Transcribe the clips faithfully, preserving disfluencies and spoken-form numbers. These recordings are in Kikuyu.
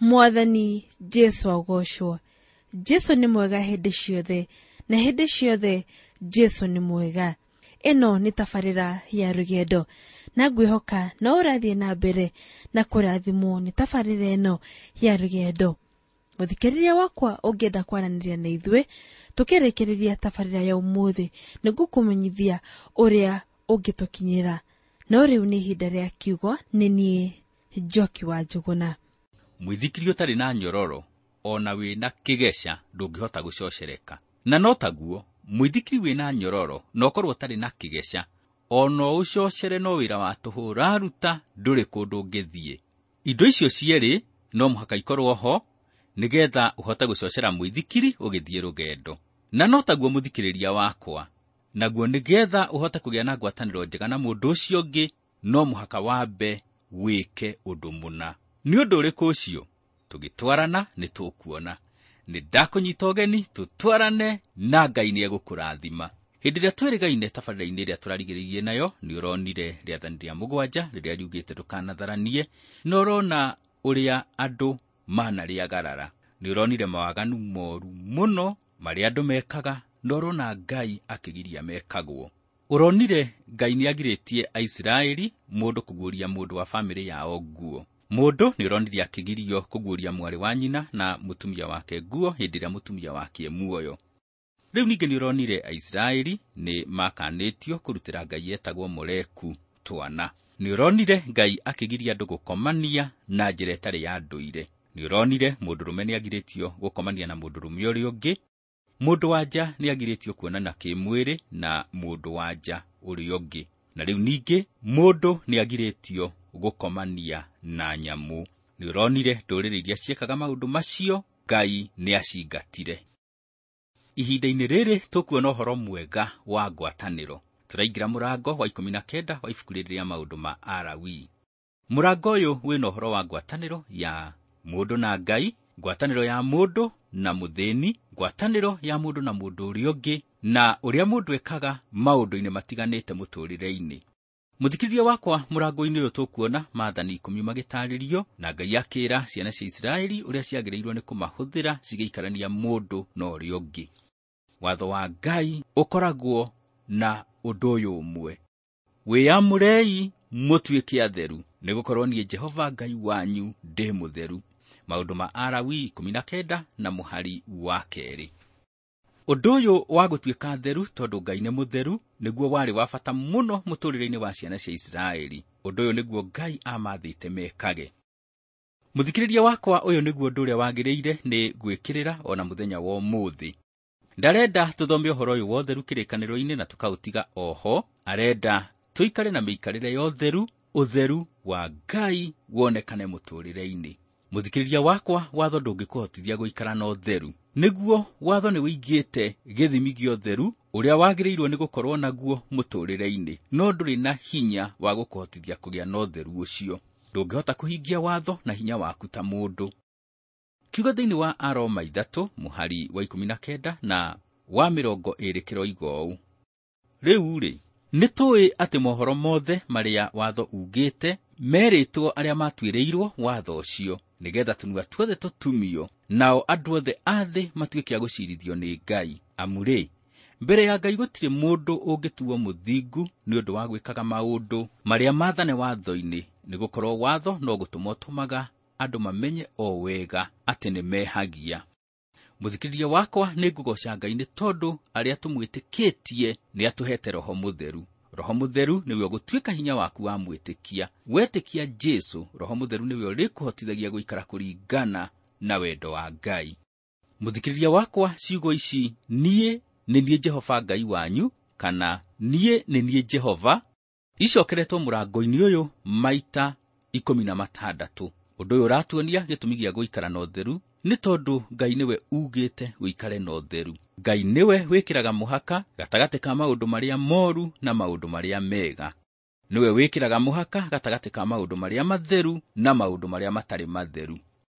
Mwathani Jesu agocwo. Jesu ni mwega hindi ciothe, na hindi ciothe Jesu ni mwega. Eno ni tabarĩra ya rũgendo, na ngwĩhoka no ũrathiĩ na mbere na kũrathimwo ni tabarĩra eno ya rũgendo. Mũthikĩrĩria wakwa ũngĩenda kwaranĩria na ithuĩ, tũkĩrĩkĩrĩria tabarĩra ya ũmũthĩ nĩngũkũmenyithia ũrĩa ũngĩtũkinyĩra. No rĩu nĩ ihinda rĩa kiugo, nĩ niĩ Njoki wa Njũgũna. Mwithikiri ũtarĩ na nyororo ona wĩna kĩgeca ndũngĩhota gũcocereka. Na no taguo mwithikiri wĩna nyororo no korwo ũtarĩ na kĩgeca ona ũcocere no wĩra wa tũhũ raruta ndũrĩ kũndũ ũngĩthiĩ. Indo icio cierĩ no mũhaka ikorwo ho nĩgetha ũhote gũcocera mwithikiri ũgĩthiĩ rũgendo. Na no taguo mũthikĩrĩria wakwa, naguo nĩgetha ũhote kũgĩa na ngwatanĩro njega na mũndũ ũcio ũngĩ no mũhaka wambe wĩke ũndũ mũna. Nĩ ũndũ ũrĩkũ ũcio? Tũgĩtwarana nĩ tũkuona. Nĩ ndakũnyita ũgeni tũtwarane na Ngai nĩ egũkũrathima. Hĩndĩ ĩrĩa twĩrĩgaine tabarĩra-inĩ ĩrĩa tũrarigĩrĩirie nayo nĩ ũronire rĩathani rĩa mũgwanja rĩrĩa riugĩte ndũkanatharanie, na ũrona ũrĩa andũ manarĩagarara. Nĩ ũronire mawaganu moru mũno marĩa andũ mekaga, na ũrona Ngai akĩgiria mekagwo. Ũronire Ngai nĩ agirĩtie Aisiraeli mũndũ kũguũria mũndũ wa bamĩrĩ yao nguo. Mũndũ nĩ ũronire akĩgirio kũguũria mwarĩ wa nyina na mũtumia wake nguo hĩndĩ ĩrĩa mũtumia wake muoyo. Rĩu ningĩ nĩ ũronire Aisiraeli nĩ makanĩtio kũrutĩra Ngai etagwo Moleku twana. Nĩ ũronire Ngai akĩgiria andũ gũkomania na njĩra ĩtarĩ ya ndũire. Nĩ ũronire mũndũrũme nĩ agirĩtio gũkomania na mũndũrũme ũrĩa ũngĩ. Mũndũ wanja nĩ agirĩtio kuonana kĩmwĩrĩ na mũndũ wanja ũrĩa ũngĩ. Na rĩu ningĩ mũndũ nĩ agirĩtio gũkomania na nyamũ. Nĩ ũronire ndũrĩrĩ iria ciekaga maũndũ macio Ngai nĩ acingatire. Ihinda-inĩ rĩrĩ tũkuona ũhoro mwega wa ngwatanĩro. Tũraingĩra mũrango wa ikũmi na kenda wa ibuku rĩrĩ rĩa maũndũ ma Alawii. Mũrango ũyũ wĩna ũhoro wa ngwatanĩro ya mũndũ na Ngai, ngwatanĩro ya mũndũ na mũthĩni, ngwatanĩro ya mũndũ na mũndũ ũrĩa ũngĩ, na ũrĩa mũndũ ekaga maũndũ-inĩ matiganĩte mũtũrĩre-inĩ. Mũthikĩrĩria wakwa, mũrango-inĩ ũyũ tũkuona maathani ikũmi magĩtarĩrio, na Ngai akĩĩra ciana cia Isiraeli ũrĩa ciagĩrĩirwo nĩ kũmahũthĩra cigĩikarania mũndũ na ũrĩa ũngĩ. Watho wa Ngai ũkoragwo na ũndũ ũyũ ũmwe: wĩamũrei mũtuĩke atheru, nĩgũkorwo niĩ Jehova Ngai wanyu ndĩ mũtheru. Maũndũ ma Alawii ikũmi na kenda na mũhari wa kerĩ. Ũndũ ũyũ wa gũtuĩka atheru tondũ Ngai nĩ mũtheru nĩguo warĩ wa bata mũno mũtũrĩre-inĩ wa ciana cia Isiraeli. Ũndũ ũyũ nĩguo Ngai amathĩte mekage. Mũthikĩrĩria wakwa, ũyũ nĩguo ũndũ ũrĩa wagĩrĩire nĩ gwĩkĩrĩra ona mũthenya wa ũmũthĩ. Ndarenda tũthome ũhoro ũyũ wa ũtheru kĩrĩkanĩro-inĩ na tũkaũtiga oho. Arenda tũikare na mĩikarĩre ya ũtheru, ũtheru wa Ngai wonekane mũtũrĩre-inĩ. Mũthikĩrĩria wakwa, watho ndũngĩkũhotithia gũikara na ũtheru. Nĩguo watho nĩ wĩigĩte gĩthimi gĩa ũtheru ũrĩa wagĩrĩirwo nĩ gũkorwo naguo mũtũrĩre-inĩ, no ndũrĩ na hinya wa gũkũhotithia kũgĩa na ũtheru ũcio. Ndũngĩhota kũhingia watho na hinya waku ta mũndũ. Kiugo thĩinĩ wa Aroma ithatũ mũhari wa ikũmi na kenda na wa mĩrongo ĩĩrĩ kĩroiga ũũ: rĩu-rĩ, nĩtũĩ atĩ mohoro mothe marĩa watho ugĩte merĩtwo arĩa matuĩrĩirwo watho ũcio, nĩgetha tũnua tuothe tũtumio, nao andũ othe a thĩ matuĩke a gũciirithio nĩ Ngai. Amu-rĩ, mbere ya Ngai gũtirĩ mũndũ ũngĩtuo mũthingu nĩ ũndũ wa gwĩkaga maũndũ marĩa maathane watho-inĩ, nĩgũkorwo watho no gũtũma ũtũmaga andũ mamenye o wega atĩ nĩ mehagia. Mũthikĩrĩria wakwa, nĩ ngũgoca Ngai nĩ tondũ arĩa tũmwĩtĩkĩtie nĩ atũhete Roho Mũtheru. Roho Mũtheru nĩwe ũgũtuĩka hinya waku wa mwĩtĩkia. Wetĩkia Jesu, Roho Mũtheru nĩwe ũrĩkũhotithagia gũikara kũringana na wendo wa Ngai. Mũthikĩrĩria wakwa, ciugo ici niĩ nĩ niĩ Jehova Ngai wanyu, kana niĩ nĩ niĩ Jehova, icokeretwo mũrango-inĩ ũyũ maita ikũmi na matandatũ. Ũndũ ũyũ ũratuonia gĩtũmi gĩa gũikara na ũtheru nĩ tondũ Ngai nĩwe ugĩte wĩikare na ũtheru. Ngai nĩwe wĩkĩraga mũhaka gatagatĩ ka maũndũ marĩa moru na maũndũ marĩa mega. Nĩwe wĩkĩraga mũhaka gatagatĩ ka maũndũ marĩa matheru na maũndũ marĩa matarĩ matheru.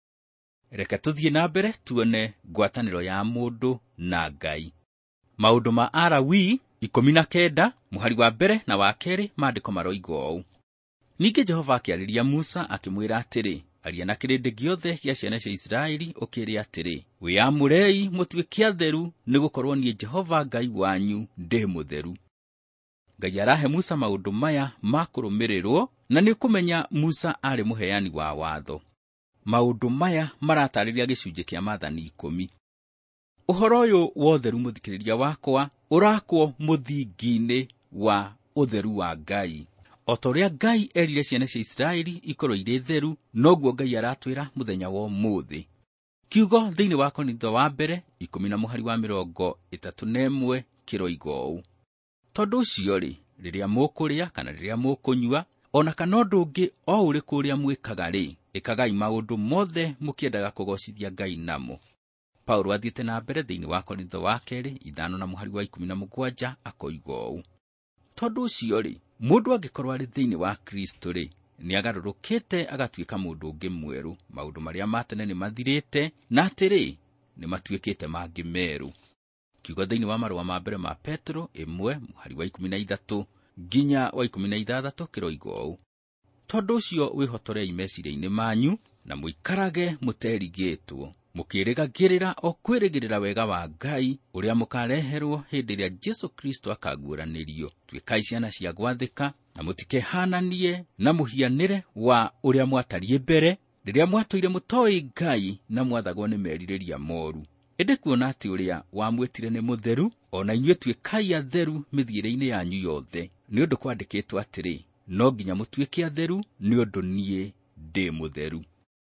Reke tũthiĩ na mbere tuone ngwatanĩro ya mũndũ na Ngai. Maũndũ ma Alawii ikũmi na kenda mũhari wa mbere na wa kerĩ maandĩko maroiga ũũ: ningĩ Jehova akĩarĩria Musa akĩmwĩra atĩrĩ, aria na kĩrĩndĩ gĩothe gĩa ciana cia Isiraeli ũkĩĩre atĩrĩ, wĩamũrei mũtuĩke atheru, nĩgũkorwo niĩ Jehova Ngai wanyu ndĩ mũtheru. Ngai arahe Musa maũndũ maya ma kũrũmĩrĩrwo, na nĩũkũmenya Musa arĩ mũheani wa watho. Maũndũ maya maratarĩria gĩcunjĩ kĩa Maathani ikũmi. Ũhoro ũyũ wa ũtheru, mũthikĩrĩria wakwa, ũrakwo mũthingi-inĩ wa ũtheru wa Ngai. O ta ũrĩa Ngai erire ciana cia Isiraeli ikorwo irĩ theru, noguo Ngai aratwĩra mũthenya wa ũmũthĩ. Kiugo thĩinĩ wa Korintho wa mbere ikũmi na mũhari wa mĩrongo ĩtatũ na ĩmwe kĩroiga ũũ: tondũ ũcio-rĩ, rĩrĩa mũkũrĩa kana rĩrĩa mũkũnyua, ona kana ũndũ ũngĩ o ũrĩkũ ũrĩa mwĩkaga-rĩ, ĩkagai maũndũ mothe mũkĩendaga kũgocithia Ngai namo. Paulo athiĩte na mbere thĩinĩ wa Korintho wa kerĩ ithano na mũhari wa ikũmi na mũgwanja akoiga ũũ: tondũ ũcio-rĩ, mũndũ angĩkorwo arĩ thĩinĩ wa Kristo-rĩ, nĩagarũrũkĩte agatuĩka mũndũ ũngĩ mwerũ. Maũndũ marĩa ma tene nĩmathirĩte, na atĩrĩ, nĩmatuĩkĩte mangĩ merũ. Kiugo thĩinĩ wa marũa ma mbere ma Petro ĩmwe mũhari wa ikũmi na ithatũ nginya wa ikũmi na ithathatũ kĩroiga ũũ: tondũ ũcio wĩhotorei meciria-inĩ manyu, na mũikarage mũterigĩtwo, mũkĩrĩgagĩrĩra o kwĩrĩgĩrĩra wega wa Ngai ũrĩa mũkareherwo hĩndĩ ĩrĩa Jesũ Kristo akaguũranĩrio. Tuĩkai ciana cia gwathĩka, na mũtikehananie na mũhianĩre wa ũrĩa mwatariĩ mbere, rĩrĩa mwatũire mũtoĩ Ngai na mwathagwo nĩ merirĩria moru. Ĩndĩ kuona atĩ ũrĩa wamwĩtire nĩ mũtheru, ona inyuĩ tuĩkai atheru mĩthiĩre-inĩ yanyu yothe, nĩ ũndũ kwandĩkĩtwo atĩrĩ, no nginya mũtuĩke atheru nĩ ũndũ niĩ ndĩ mũtheru.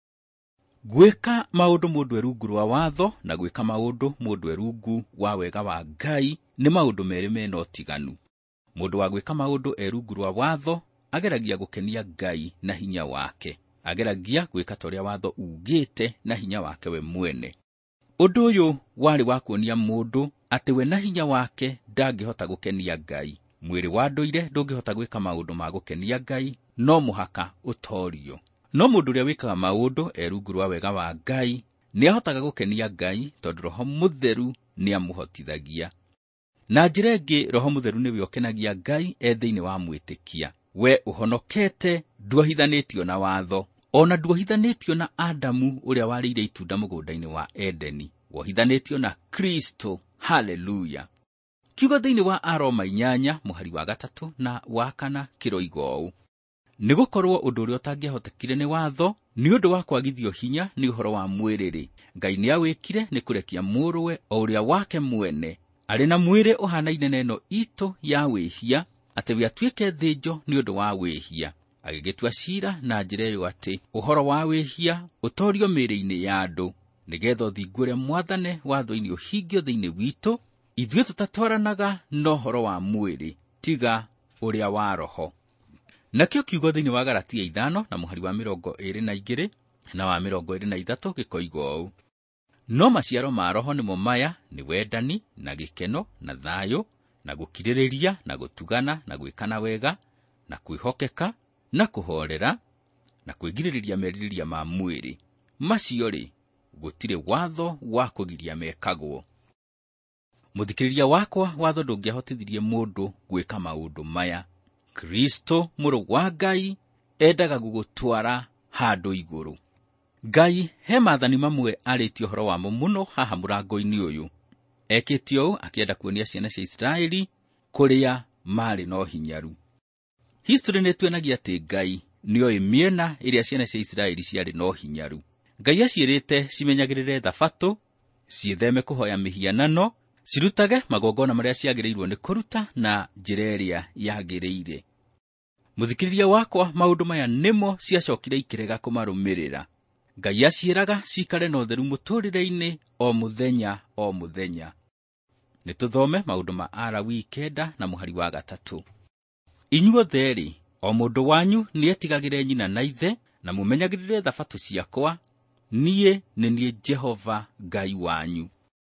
Gwĩka maũndũ mũndũ erungu rwa watho na gwĩka maũndũ mũndũ erungu wa wega wa Ngai nĩ maũndũ merĩ mena ũtiganu. Mũndũ wa gwĩka maũndũ erungu rwa watho ageragia gũkenia Ngai na hinya wake, ageragia gwĩka ta ũrĩa watho ugĩte na hinya wake we mwene. Ũndũ ũyũ warĩ wa kuonia mũndũ atĩ we na hinya wake ndangĩhota gũkenia Ngai. Mwĩrĩ wa ndũire ndũngĩhota gwĩka maũndũ ma gũkenia Ngai, no mũhaka ũtorio. No mũndũ ũrĩa wĩkaga maũndũ erungu rwa wega wa Ngai nĩahotaga gũkenia Ngai, tondũ Roho Mũtheru nĩamũhotithagia. Na njĩra ĩngĩ, Roho Mũtheru nĩwe ũkenagia Ngai e thĩinĩ wa mwĩtĩkia. We ũhonokete nduohithanĩtio na watho, ona nduohithanĩtio na Adamu ũrĩa warĩire itunda mũgũnda-inĩ wa Edeni. Wohithanĩtio na Kristo. Haleluya. Kiugo thĩinĩ wa Aroma inyanya mũhari wa gatatũ na wa kana kĩroiga ũũ: nĩgũkorwo ũndũ ũrĩa ũtangĩahotekire nĩ watho, nĩ ũndũ wa kwagithio hinya nĩ ũhoro wa mwĩrĩ-rĩ, Ngai nĩawĩkire nĩ kũrekia mũrũwe o ũrĩa wake mwene, arĩ na mwĩrĩ ũhanaine na ĩno itũ ya wĩhia, atĩ we atuĩke thĩnjo nĩ ũndũ wa wĩhia, agĩgĩtua ciira na njĩra ĩyo atĩ ũhoro wa wĩhia ũtorio mĩĩrĩ-inĩ ya andũ, nĩgetha ũthingu ũrĩa mwathane watho-inĩ ũhingio thĩinĩ witũ, ithuĩ tũtatwaranaga na ũhoro wa mwĩrĩ, tiga ũrĩa wa roho. Nakĩo kiugo thĩinĩ wa Galatia ithano na mũhari wa mĩrongo ĩĩrĩ na igĩrĩ na wa mĩrongo ĩĩrĩ na ithatũ gĩkoiga ũũ: no maciaro ma roho nĩmo maya, nĩ wendani na gĩkeno na thayũ na gũkirĩrĩria na gũtugana na gwĩkana wega na kwĩhokeka na kũhoorera na kwĩgirĩrĩria merirĩria ma mwĩrĩ. Macio-rĩ, gũtirĩ watho wa kũgiria mekagwo. Mũthikĩrĩria wakwa, watho ndũngĩahotithirie mũndũ gwĩka maũndũ maya. Kristo mũrũ wa Ngai endaga gũgũtwara handũ igũrũ. Ngai he maathani mamwe arĩtie ũhoro wamo mũno haha mũrango-inĩ ũyũ. Ekĩte ũũ akĩenda kuonia ciana cia Isiraeli kũrĩa marĩ na ũhinyaru. History nĩtuonagia atĩ Ngai nĩoĩ mĩena ĩrĩa ciana cia Isiraeli ciarĩ na ũhinyaru. Ngai aciĩrĩte cimenyagĩrĩre thabatũ, ciĩtheme kũhoya mĩhianano, cirutage magongona marĩa ciagĩrĩirwo nĩ kũruta na njĩra ĩrĩa yagĩrĩire. Mũthikĩrĩria wakwa, maũndũ maya nĩmo ciacokire ikĩrega kũmarũmĩrĩra. Ngai aciĩraga cikare na ũtheru mũtũrĩre-inĩ o mũthenya o mũthenya. Nĩtũthome maũndũ ma Alawii kenda na mũhari wa gatatũ. Inyuothe-rĩ, o mũndũ wanyu nĩetigagĩre nyina na ithe, na mũmenyagĩrĩre thabatũ ciakwa. Niĩ nĩ niĩ Jehova Ngai wanyu.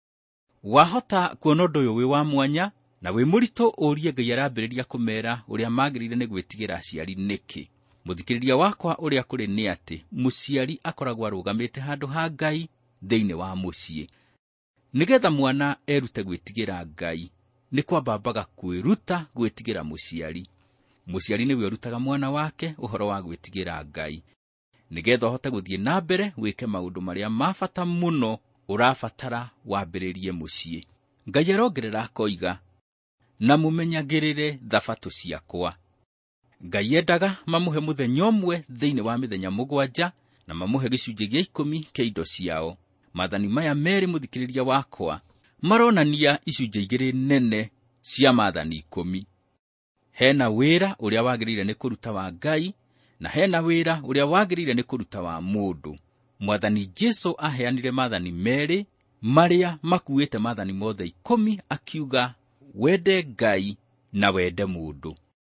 Wahota kuona ũndũ ũyũ wĩ wa mwanya na wĩ mũritũ ũrie Ngai arambĩrĩria kũmera ũrĩa magĩrĩire nĩ gwĩtigĩra aciari nĩkĩ. Mũthikĩrĩria wakwa, ũrĩa kũrĩ nĩ atĩ mũciari akoragwo arũgamĩte handũ ha Ngai thĩinĩ wa mũciĩ. Nĩgetha mwana erute gwĩtigĩra Ngai, nĩ kwambambaga kwĩruta gwĩtigĩra mũciari. Mũciari nĩwe ũrutaga mwana wake ũhoro wa gwĩtigĩra Ngai. nigetha uhote guthie na mbere wike maundu maria mabata muno urabatara wambiririe mucii. Ngai arongerera akoiga, na mumenyagirire thabatu ciakwa. Ngai endaga mamuhe muthenya umwe thiini wa mithenya mugwanja, na mamuhe gicunji gia ikumi kia indo ciao. Maathani maya meri muthikiriria wakwa maronania icunji igiri nene cia maathani ikumi. Hena wira uria wagirire ni kuruta wa Ngai, na hena wira uria wagirire ni kuruta wa mundu. Mwathani Jesu aheanire maathani meri maria makuite maathani mothe ikumi, akiuga wende Ngai na wende mundu.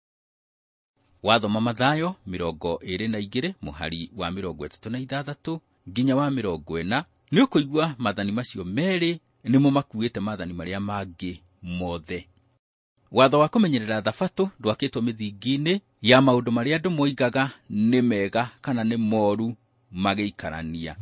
Wathoma Mathayo mirongo iri na igiri muhari wa mirongo itatu na ithathatu nginya wa mirongo ina, ni ukuigua maathani macio meri nimo makuite maathani maria mangi mothe. Watho wa kumenyerera thabatu ndwakitwo mithingi-ini ya maundu maria andu moigaga ni mega kana ni moru magiikarania.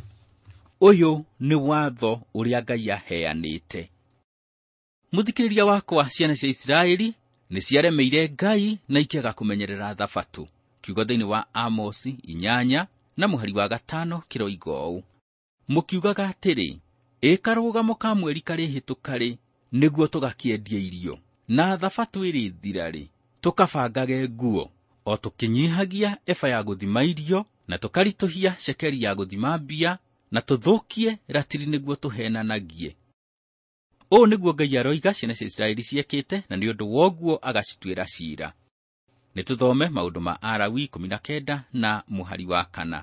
Uyu ni watho uria Ngai aheanite. Muthikiriria wakwa, ciana cia Israeli ni ciaremeire Ngai na ikiaga kumenyerera thabatu. Kiugo thiini wa Amosi inyanya na muhari wa gatano kiroigo. Mukiugaga atiri, ikarugamo ka mweri kari hitukari niguo tugakiendie irio, na thabatu iri thirari tukabangage nguo, o tukinyihagia eba ya guthima irio, na tukarituhia shekeri ya guthima mbia, na tuthukie ratiri niguo tuhenanagie. O niguo Ngai aroiga ciana cia Israeli ciekite, na ni undu woguo agacitwira ciira. Nituthome maundu ma Alawi ikumi na kenda na muhari wa kana.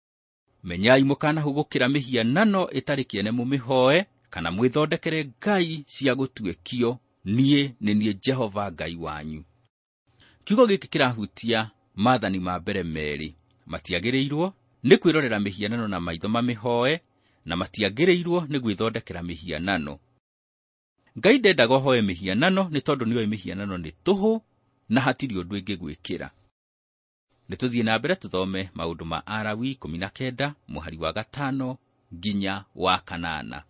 Menyai mukanahugukira mihianano itari kiene mumihoe, kana mwithondekere ngai cia gutuikio. Nie ni nie Jehova Ngai wanyu. Kiugo giki kirahutia maathani ma mbere meri. Matiagirirwo ni kwirorera mihianano na maitho mamihoe, na matiagirirwo ni gwithondekera mihianano. Ngai ndendaga hoe mihianano ni tondu niyo mihianano ni tuhu na hatiri undu ingi gwikira. Nituthie na mbere tuthome maundu ma Alawi ikumi na kenda muhari wa gatano nginya wa kanana.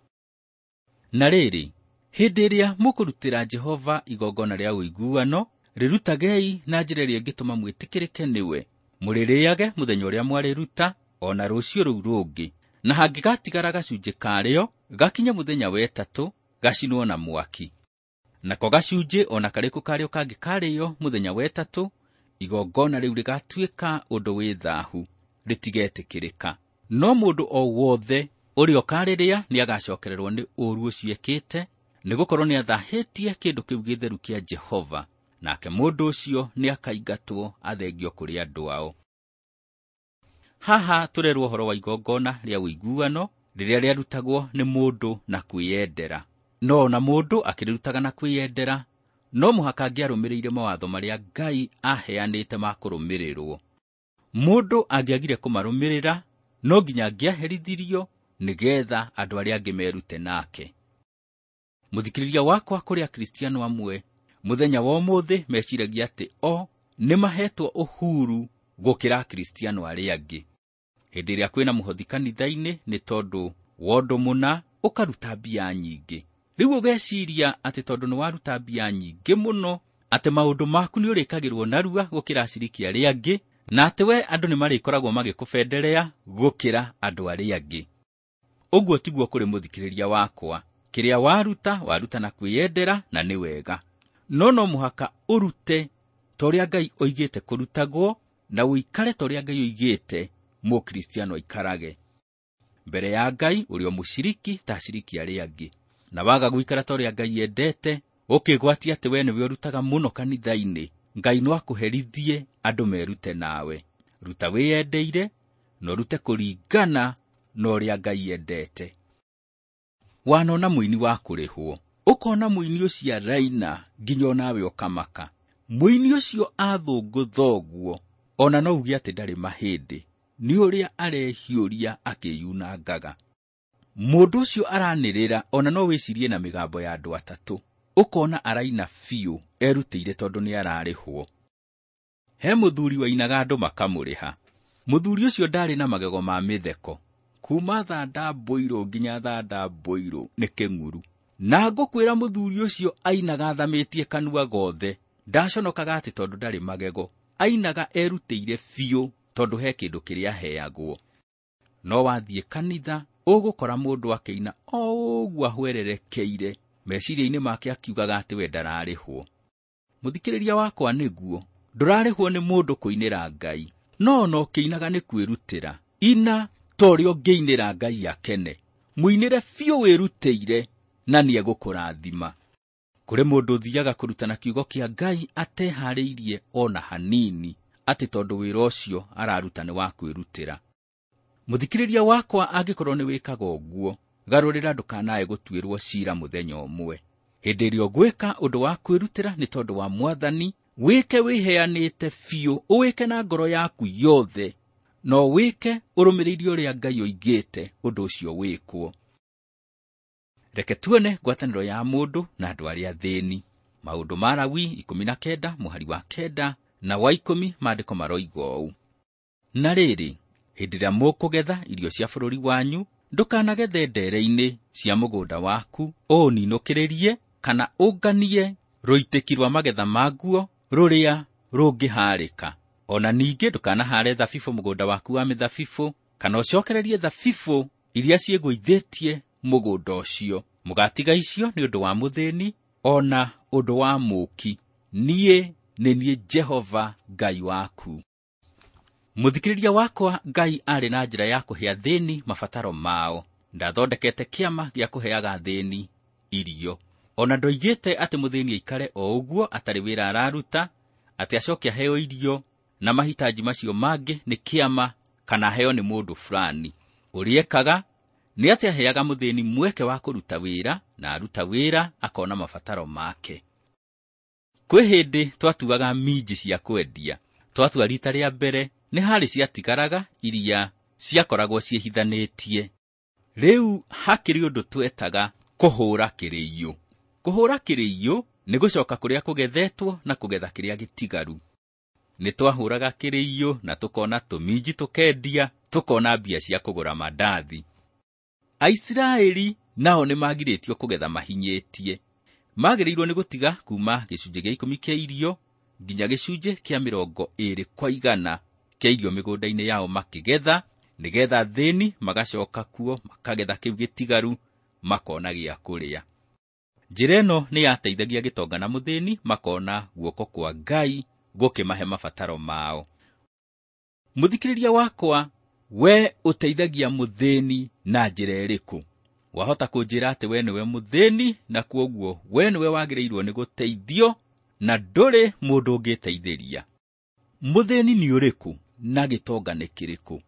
Na riri, hindi iria mukurutira Jehova igongona ria uiguano, rirutagei na njira iria ingituma mwitikirike niwe. Muririage muthenya uria mwariruta, ona rucio ruu rungi, na hangigatigara gacunji kario gakinya muthenya wa etatu, gacinwo na mwaki. Nako gacunji ona kariku kario kangikario muthenya wa etatu, igongona riu rigatuika undu wi thahu, ritigetikirika. No mundu o wothe uri okariria ni agacokererwo ni uru ucio ekite, nigukorwo ni athahitie kindu kiu githeru kia Jehova, nake mundu ucio ni akaingatwo athengio kuri andu ao. Haha turerwo horo wa igongona ria uiguano riria riarutagwo ni mundu na kwiyendera. No na mundu akirutaga na kwiyendera, no muhaka angiarumirire mawatho maria Ngai aheanite ma kurumirirwo. Mundu angiagire kumarumirira, no nginya angiaherithirio nigetha andu aria angi merute nake. Muthikiriria wakwa kuri akristiano amwe, muthenya wa umuthi meciragia ati o ni mahetwo uhuru gukira akristiano aria angi. Hindi iria kwina muhothi kanitha-ini ni tondu wondu muna ukaruta mbia nyingi. Riu ugeciria ati tondu ni waruta mbia nyingi muno, ati maundu maku ni urikagirwo narua gukira aciriki aria angi, na ati we andu ni marikoragwo magikufenderea gukira andu aria angi. Uguo tiguo kuri muthikiriria wakwa. Kiria waruta waruta na kwiyendera na ni wega. No no muhaka urute toria Ngai oigite kurutagwo, na uikare toria Ngai oigite mu kristiano ikarage mbere ya Ngai uri o mushiriki ta shiriki aria angi. Na waga guikara toria Ngai endete, ukigwatia ati we niwe urutaga muno kanitha-ini, Ngai no akuherithie andu merute nawe. Ruta wiyendeire, no rute kuringana no ria Ngai endete. Wanona muini wa kurihwo, ukona muini ucio raina nginya nawe ukamaka. Muini ucio athungu thoguo, ona no ugi ati ndari mahindi, ni uria arehiuria akiyunangaga. Mundu ucio aranirira, ona no wicirie na migambo ya andu atatu. Ukona araina fiu erutire tondu ni ararihwo. He muthuri wainaga andu makamuriha. Muthuri ucio ndari na magego ma mitheko, kuma thanda boiro nginya thanda boiro ni kenguru. Na ngukwira muthuri ucio ainaga thamitie kanua gothe, ndaconokaga ati tondu ndari magego. Ainaga erutire fiu tondu he kindu kiria heagwo. No wathie kanitha ugukora mundu akeina o uguo ahwererekeire meciria-ini make akiugaga ati we ndararihwo. Muthikiriria wakwa niguo, ndurarihwo ni mundu kuinira Ngai, no no kiinaga ni kwirutira. Ina tori ongiinira Ngai akene, muinire fio wirutire na ni egukurathima. Kuri mundu thiaga kurutana kiugo kia Ngai atehariirie ona hanini, ati tondu wira ucio araruta ni wa kwirutira. Muthikiriria wakwa angikorwo ni wikaga uguo, garurira ndukanae gutwirwo cira muthenya umwe. Hindi iria gwika undu wa kwirutira ni tondu wa Mwathani, wike wiheanite fio, uwike na ngoro yaku yothe, no wike urumiririe uria Ngai oigite undu ucio wikwo. Reke tuone ngwataniro ya mundu na andu aria thini. Maundu ma Lawi ikumi na kenda muhari wa kenda na wa ikumi maandiko maroiga uu: na riri, hindi iria mukugetha irio cia bururi wanyu, ndukanagethe ndere-ini cia mugunda waku uninukiririe kana unganie ruitiki rwa magetha maguo ruria rungiharika. Ona ningi ndukanahare thabibu mugunda waku wa mithabibu, kana ucokererie thabibu iria ciegwithitie mugunda ucio. Mugatiga icio ni undu wa muthini ona undu wa muki. Nie ni nie Jehova Ngai waku. Muthikiriria wakwa, Ngai ari na njira ya kuhea thini mabataro mao. Ndathondekete kiama gia kuheaga thini irio. Ona ndoigite ati muthini ikare o uguo atari wira araruta, ati acoke aheo irio na mahitaji macio mangi ni kiama kana heo ni mundu fulani. Uriekaga ni ati aheaga muthini mweke wa kuruta wira, na aruta wira akona mabataro make. Kwi hindi twatuaga minji cia kwendia. Twatua rita ria mbere ni hari ciatigaraga iria ciakoragwo ciehithanitie. Riu hakiri undu twetaga kuhura kiriyo. Kuhura kiriyo ni gucoka kuria kugethetwo na kugetha kiria gitigaru. Ni twahuraga kiriyo na tukona tuminji tukendia, tukona mbia cia kugura mandathi. Aisiraeli nao ni magiritio kugetha mahinyetie. Magirirwo ni gutiga kuma gicunje gia ikumi kia irio nginya gicunje kia mirongo iri kwa igana kia irio migunda-ini yao makigetha, nigetha thini magacoka kuo makagetha kiu gitigaru makona gia kuria. Njira ino ni yateithagia gitonga na muthini makona guoko kwa Ngai gukimahe mabataro mao. Muthikiriria wakwa, we uteithagia muthini na njira iriku? Wahota kunjira ati we niwe muthini na kuoguo we niwe wagirirwo ni guteithio na nduri mundu ungiteithiria. Muthini ni uriku na gitonga ni kiriku?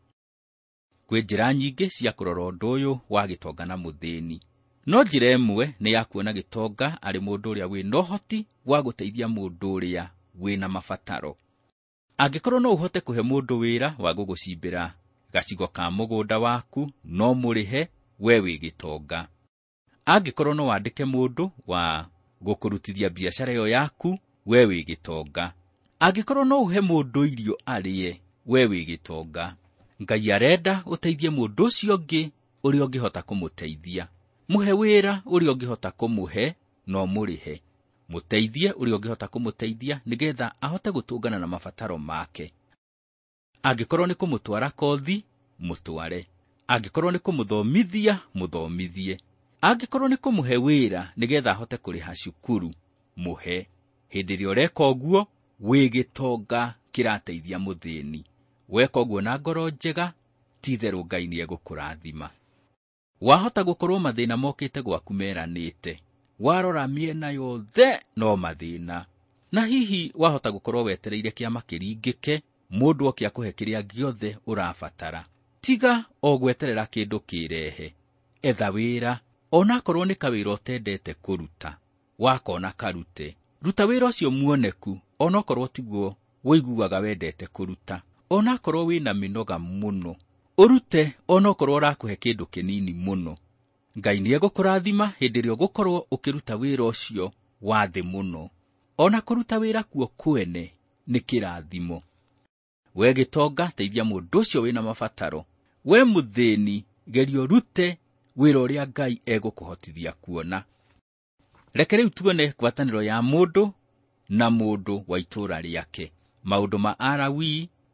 Kwi njira nyingi cia kurora undu uyu wa gitonga na muthini, no njira imwe ni ya kuona gitonga ari mundu uria wina uhoti wa guteithia mundu uria wina mabataro. Angikorwo no uhote kuhe mundu wira wa gugucimbira gacigo ka mugunda waku, no murihe we wi gitonga. Angikorwo no wandike mundu wa gukurutithia biashara yo yaku, we wi gitonga. Angikorwo no uhe mundu irio arie, we wi gitonga. Ngai arenda uteithie mundu ucio ungi uria ungihota kumuteithia. Muhe wira uria ungihota kumuhe, no murihe. Muteithie uria ungihota kumuteithia nigetha ahote gutungana na mabataro make. Angikorwo ni kumutwara kothi, mutware. Angikorwo ni kumuthomithia, muthomithie. Angikorwo ni kumuhe wira nigetha ahote kuriha cukuru, muhe. Hindi iria ureka uguo, wi gitonga kirateithia muthini. Weka uguo na ngoro njega, titheru Ngai ni egukurathima. Wahota gukorwo mathina mokite gwaku meranite. Warora miena yothe no mathina. Na hihi wahota gukorwo wetereire kiama kiringike, mundu okia kuhe kiria giothe urabatara. Tiga o gweterera kindu kirehe. Etha wira, ona korwo ni kawira utendete kuruta, wakona karute. Ruta wira ucio muoneku, ona korwo tiguo woiguaga wendete kuruta. Ona korwo wina minoga muno, urute ona korwo rakuhe kindu kinini muno. Ngai ni egukurathima hindi iria gukorwo ukiruta wira ucio wa thi muno. Ona kuruta wira kuo kwene ni kirathimo. We gitonga teithia mundu ucio wina mabataro. We muthini gerio rute wira uria Ngai egukuhotithia kuona. Reke riu tuone ngwataniro ya mundu na mundu wa itura riake. Maundu ma Lawi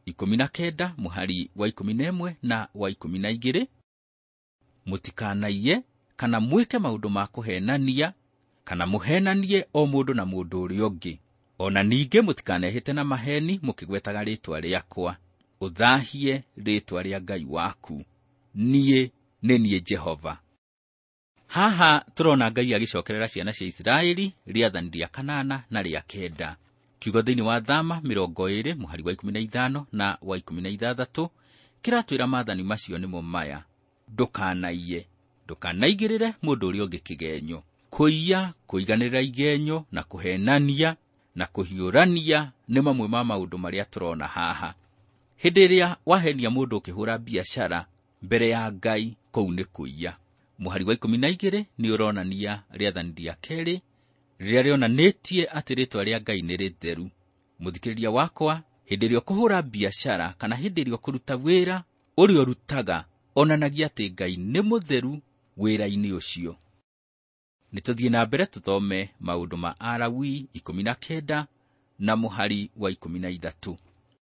ikumi na kenda muhari wa ikumi na ĩmwe na wa ikumi na igĩrĩ. Mũtikanaiye kana mwĩke maũndũ ma kũhenania kana mũhenanie o mũndũ na mũndũ ũrĩa ũngĩ. Ona ningĩ mũtikanehĩte na maheni mũkĩgwetaga rĩĩtwa rĩakwa. Ũthahie rĩĩtwa rĩa Ngai waku. Niĩ nĩ niĩ Jehova. Haha tũrona Ngai agĩcokerera ciana cia Isiraeli rĩathani rĩa kanana na rĩa kenda. Kiugo thĩinĩ wa Thama mĩrongo ĩĩrĩ muhari wa ikumi na ithano na wa ikumi na ithathatũ kĩratwĩra maathani macio nĩmo maya: ndũkanaiye, ndũkanaigĩrĩre mũndũ ũrĩa ũngĩ kĩgenyo, kũiya, kũiganĩrĩra igenyo na kũhenania na kũhiũrania nĩ mamwe ma maũndũ marĩa tũrona haha. Hĩndĩ ĩrĩa wahenia mũndũ ũkĩhũra biacara mbere ya Ngai, kũu nĩ kũiya. Muhari wa ikumi na igĩrĩ nĩ ũronania rĩathani rĩa kerĩ rĩrĩa rĩonanĩtie atĩ rĩĩtwa rĩa Ngai nĩ rĩtheru. Mũthikĩrĩria wakwa, hĩndĩ ĩrĩa ũkũhũra biacara kana hĩndĩ ĩrĩa ũkũruta wĩra ũrĩa ũrutaga, onanagia atĩ Ngai nĩ mũtheru wĩra-inĩ ũcio. Nĩtũthiĩ na mbere tũthome maũndũ ma Alawii ikumi na kenda na muhari wa ikumi na ithatũ.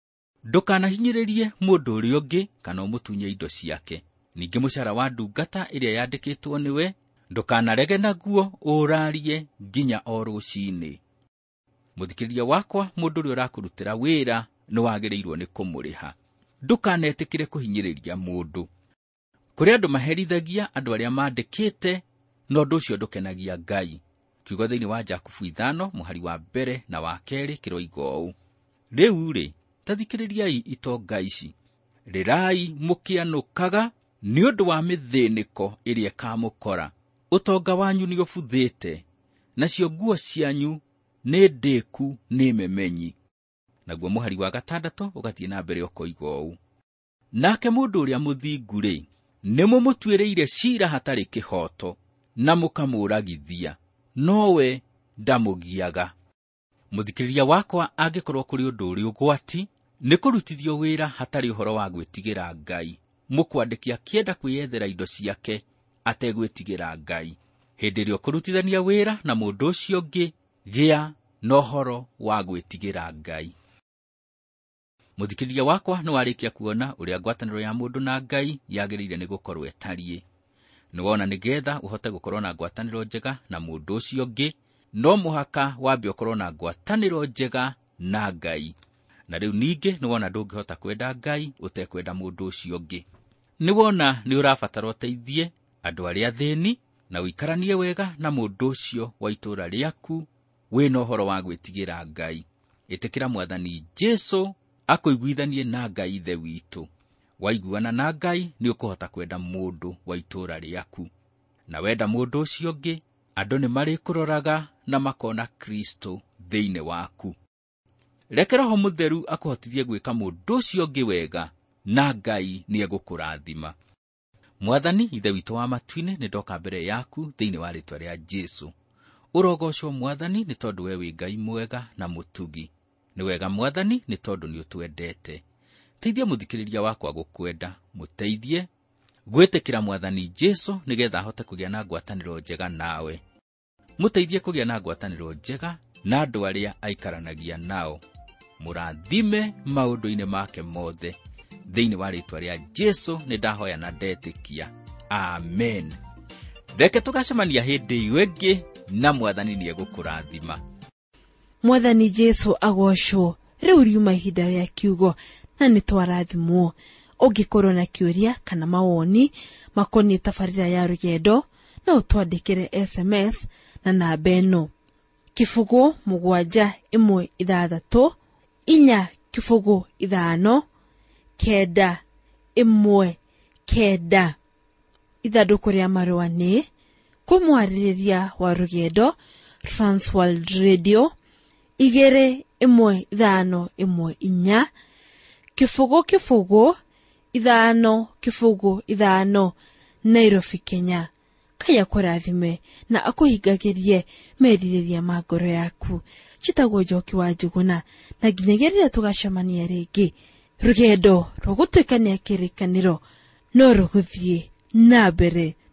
Ndũkanahinyĩrĩrie mũndũ ũrĩa ũngĩ kana ũmũtunye indo ciake. Ningĩ mũcara wa ndungata ĩrĩa yandĩkĩtwo nĩwe ndũkanarege naguo ũrarie nginya o rũciinĩ. Mũthikĩrĩria wakwa, mũndũ ũrĩa ũrakũrutĩra wĩra nĩ wagĩrĩirwo nĩ kũmũrĩha. Ndũkanetĩkĩre kũhinyĩrĩria mũndũ. Kũrĩ andũ maherithagia andũ arĩa mandĩkĩte, no ũndũ ũcio ndũkenagia Ngai. Kiugo thĩinĩ wa Jakubu ithano muhari wa mbere na wa kerĩ kĩroiga ũũ: rĩu-rĩ, tathikĩrĩriai itonga ici, rĩrai mũkĩanũkaga nĩ ũndũ wa mĩthĩnĩko ĩrĩa ĩkamũkora. Ũtonga wanyu nĩ ũbuthĩte, nacio nguo cianyu nĩ ndĩku nĩ memenyi. Naguo muhari wa gatandatũ ũgathiĩ na mbere ũkoiga ũũ: nake mũndũ ũrĩa mũthingu-rĩ, nĩ mũmũtuĩrĩire ciira hatarĩ kĩhoto na mũkamũragithia, nowe ndamũgiaga. Mũthikĩrĩria wakwa, angĩkorwo kũrĩ ũndũ ũrĩ ũgwati nĩ kũrutithio wĩra hatarĩ ũhoro wa gwĩtigĩra Ngai, mũkwandĩki akĩenda kwĩyethera indo ciake ategwĩtigĩra Ngai. Hĩndĩ ĩrĩa ũkũrutithania wĩra na mũndũ ũcio ũngĩ, gĩa na ũhoro wa gwĩtigĩra Ngai. Mũthikĩrĩria wakwa, nĩ warĩkia kuona ũrĩa ngwatanĩro ya mũndũ na Ngai yagĩrĩire nĩ gũkorwo ĩtariĩ. Nĩ wona nĩgetha ũhote gũkorwo na ngwatanĩro njega na mũndũ ũcio ũngĩ, no mũhaka wambe ũkorwo na ngwatanĩro njega na Ngai. Na rĩu ningĩ nĩ wona ndũngĩhota kwenda Ngai ũtekwenda mũndũ ũcio ũngĩ. Nĩ wona nĩ ũrabatara ũteithie andũ arĩa athĩni na ũikaranie wega na mũndũ ũcio wa itũũra rĩaku wĩna ũhoro wa gwĩtigĩra Ngai. Ĩtĩkĩra Mwathani Jesũ akũiguithanie na Ngai Ithe witũ. Waiguana na Ngai nĩ ũkũhota kwenda mũndũ wa itũũra rĩaku. Na wenda mũndũ ũcio ũngĩ, andũ nĩ marĩkũroraga na makona Kristo thĩinĩ waku. Reke Roho Mũtheru akũhotithie gwĩka mũndũ ũcio ũngĩ wega, na Ngai nĩ egũkũrathima. Mwathani Ithe witũ wa matu-inĩ, nĩ ndoka mbere yaku thĩinĩ wa rĩĩtwa rĩa Jesũ. Ũrogocwo Mwathani, nĩ tondũ we wĩ Ngai mwega na mũtugi. Nĩ wega Mwathani, nĩ tondũ nĩ ũtwendete. Teithia mũthikĩrĩria wakwa gũkwenda, mũteithie gwĩtĩkĩra Mwathani Jesũ nĩgetha ahote kũgĩa na ngwatanĩro njega nawe. Mũteithie kũgĩa na ngwatanĩro njega na andũ arĩa aikaranagia nao. Mũrathime maũndũ-inĩ make mothe. Thĩinĩ wa rĩĩtwa rĩa Jesũ nĩ ndahoya na ndetĩkia. Amen. Reke tũgacemania hĩndĩ ĩyo ĩngĩ, na Mwathani nĩ egũkũrathima. Mwathani Jesũ agocwo. Rĩu riuma ihinda rĩa kiugo na nĩ twarathimwo. Ũngĩkorwo na kĩũria kana mawoni makoniĩ tabarĩra ya rũgendo, no ũtwandĩkĩre S M S na namba ĩno: kĩbũgũ mũgwanja ĩmwe ithathatũ inya kĩbũgũ ithano kenda ĩmwe kenda. Ithandũkũ rĩa marũa nĩ kũmwarĩrĩria wa rũgendo, Transworld Radio, igĩrĩ ĩmwe ithano ĩmwe inya kĩbũgũ kĩbũgũ ithano kĩbũgũ ithano, Nairobi, Kenya. Ngai akũrathime na akũhingagĩrie merirĩria ma ngoro yaku. Njĩtagwo Njoki wa Njuguna, na nginyagia rĩrĩa tũgacemania rĩngĩ, rũgendo rũgũtuĩkania kĩrĩkanĩro no rũgũthiĩ na mbere.